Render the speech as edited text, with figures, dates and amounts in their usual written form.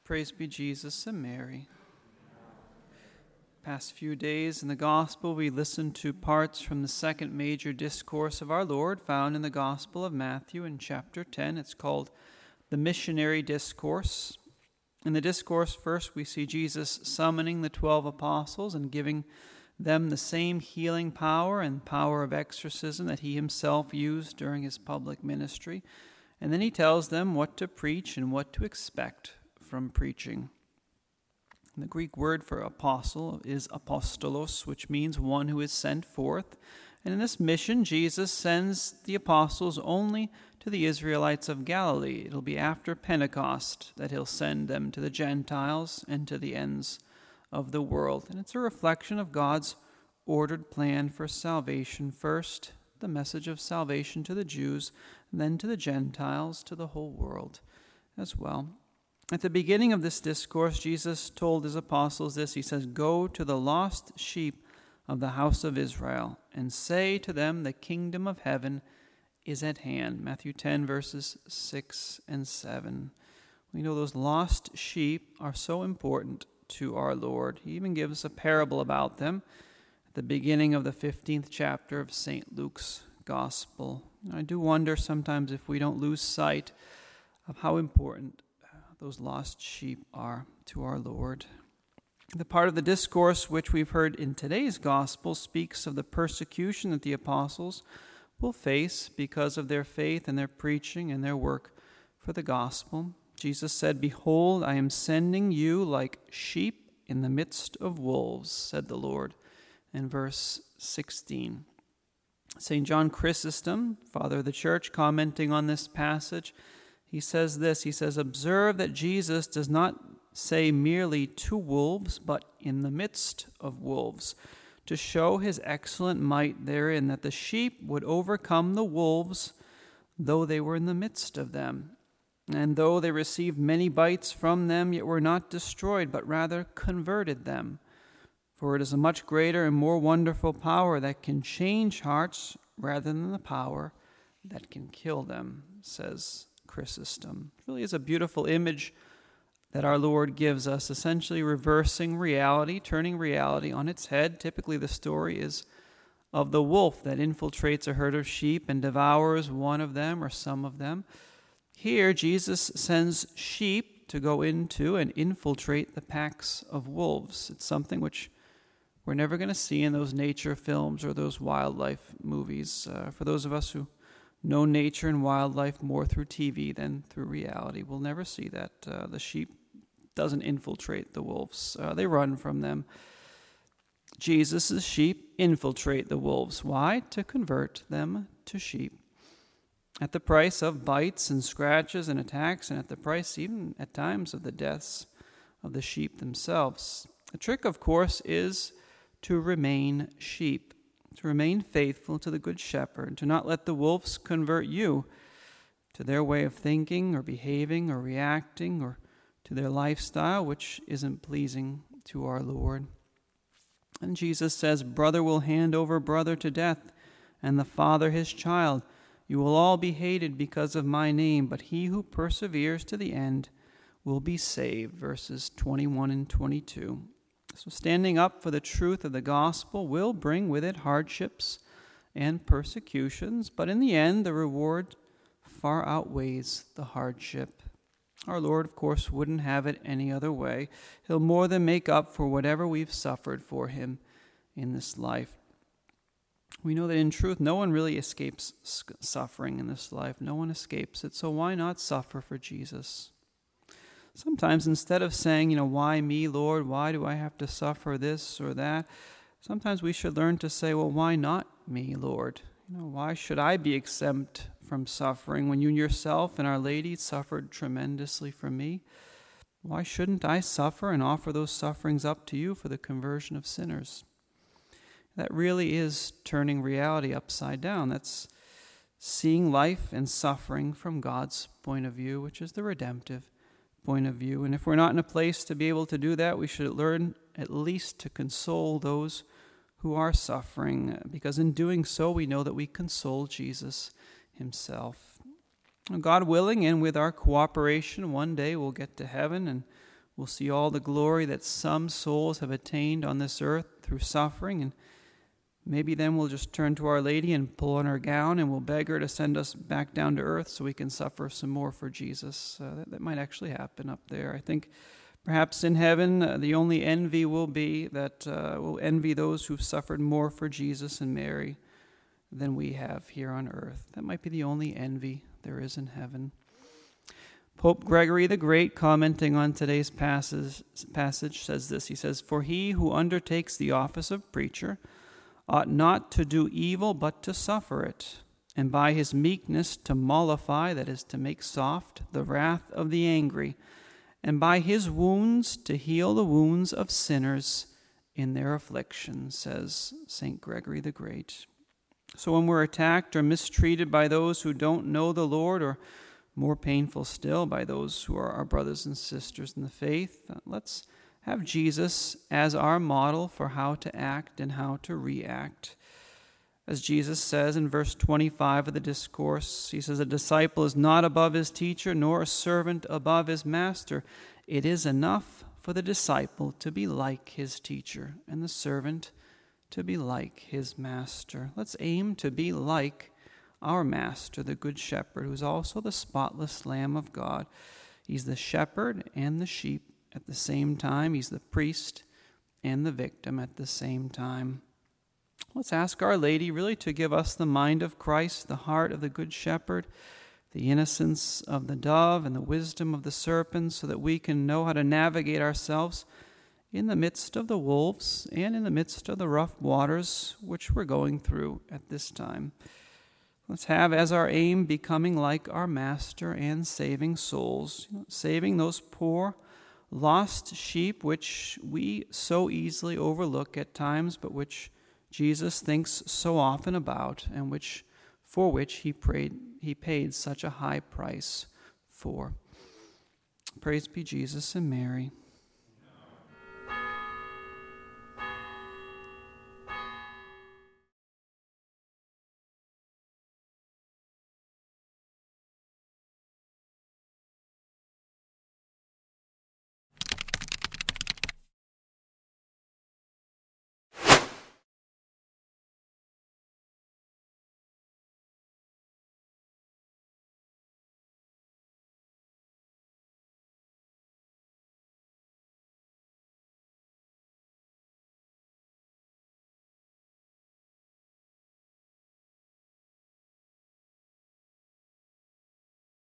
Praise be Jesus and Mary. Past few days in the Gospel, we listened to parts from the second major discourse of our Lord found in the Gospel of Matthew in chapter 10. It's called the Missionary Discourse. In the discourse, first we see Jesus summoning the 12 apostles and giving them the same healing power and power of exorcism that he himself used during his public ministry. And then he tells them what to preach and what to expect from preaching. The Greek word for apostle is apostolos, which means one who is sent forth. And in this mission, Jesus sends the apostles only to the Israelites of Galilee. It'll be after Pentecost that he'll send them to the Gentiles and to the ends of the world. And it's a reflection of God's ordered plan for salvation. First, the message of salvation to the Jews, and then to the Gentiles, to the whole world as well. At the beginning of this discourse, Jesus told his apostles this. He says, "Go to the lost sheep of the house of Israel and say to them, the kingdom of heaven is at hand." Matthew 10, verses 6 and 7. We know those lost sheep are so important to our Lord. He even gives a parable about them at the beginning of the 15th chapter of St. Luke's Gospel. I do wonder sometimes if we don't lose sight of how important those lost sheep are to our Lord. The part of the discourse which we've heard in today's gospel speaks of the persecution that the apostles will face because of their faith and their preaching and their work for the gospel. Jesus said, "Behold, I am sending you like sheep in the midst of wolves," said the Lord in verse 16. St. John Chrysostom, father of the church, commenting on this passage, he says this, he says, "Observe that Jesus does not say merely to wolves, but in the midst of wolves, to show his excellent might therein, that the sheep would overcome the wolves, though they were in the midst of them. And though they received many bites from them, yet were not destroyed, but rather converted them. For it is a much greater and more wonderful power that can change hearts rather than the power that can kill them," says Chrysostom. It really is a beautiful image that our Lord gives us, essentially reversing reality, turning reality on its head. Typically the story is of the wolf that infiltrates a herd of sheep and devours one of them or some of them. Here Jesus sends sheep to go into and infiltrate the packs of wolves. It's something which we're never going to see in those nature films or those wildlife movies. For those of us who know nature and wildlife more through TV than through reality, we'll never see that. The sheep doesn't infiltrate the wolves. They run from them. Jesus' sheep infiltrate the wolves. Why? To convert them to sheep. At the price of bites and scratches and attacks, and at the price even at times of the deaths of the sheep themselves. The trick, of course, is to remain sheep, to remain faithful to the Good Shepherd, to not let the wolves convert you to their way of thinking or behaving or reacting or to their lifestyle, which isn't pleasing to our Lord. And Jesus says, "Brother will hand over brother to death, and the father his child. You will all be hated because of my name, but he who perseveres to the end will be saved," verses 21 and 22. So standing up for the truth of the gospel will bring with it hardships and persecutions, but in the end, the reward far outweighs the hardship. Our Lord, of course, wouldn't have it any other way. He'll more than make up for whatever we've suffered for him in this life. We know that in truth, no one really escapes suffering in this life. No one escapes it, so why not suffer for Jesus? Sometimes instead of saying, "Why me, Lord? Why do I have to suffer this or that?" Sometimes we should learn to say, "Well, why not me, Lord? Why should I be exempt from suffering when you yourself and Our Lady suffered tremendously for me? Why shouldn't I suffer and offer those sufferings up to you for the conversion of sinners?" That really is turning reality upside down. That's seeing life and suffering from God's point of view, which is the redemptive point of view. And if we're not in a place to be able to do that, we should learn at least to console those who are suffering, because in doing so, we know that we console Jesus himself. God willing, and with our cooperation, one day we'll get to heaven and We'll see all the glory that some souls have attained on this earth through suffering, and maybe then we'll just turn to Our Lady and pull on her gown, and we'll beg her to send us back down to earth so we can suffer some more for Jesus. That might actually happen up there. I think perhaps in heaven the only envy will be that we'll envy those who've suffered more for Jesus and Mary than we have here on earth. That might be the only envy there is in heaven. Pope Gregory the Great, commenting on today's passage, says this. He says, "For he who undertakes the office of preacher ought not to do evil but to suffer it, and by his meekness to mollify, that is, to make soft, the wrath of the angry, and by his wounds to heal the wounds of sinners in their affliction," says St. Gregory the Great. So when we're attacked or mistreated by those who don't know the Lord, or more painful still, by those who are our brothers and sisters in the faith, let's have Jesus as our model for how to act and how to react. As Jesus says in verse 25 of the discourse, he says, "A disciple is not above his teacher, nor a servant above his master. It is enough for the disciple to be like his teacher, and the servant to be like his master." Let's aim to be like our master, the Good Shepherd, who's also the spotless Lamb of God. He's the shepherd and the sheep at the same time. He's the priest and the victim at the same time. Let's ask Our Lady really to give us the mind of Christ, the heart of the Good Shepherd, the innocence of the dove, and the wisdom of the serpent, so that we can know how to navigate ourselves in the midst of the wolves and in the midst of the rough waters which we're going through at this time. Let's have as our aim becoming like our Master and saving souls, saving those poor, lost sheep which we so easily overlook at times, but which Jesus thinks so often about, and for which he paid such a high price for. Praise be Jesus and Mary.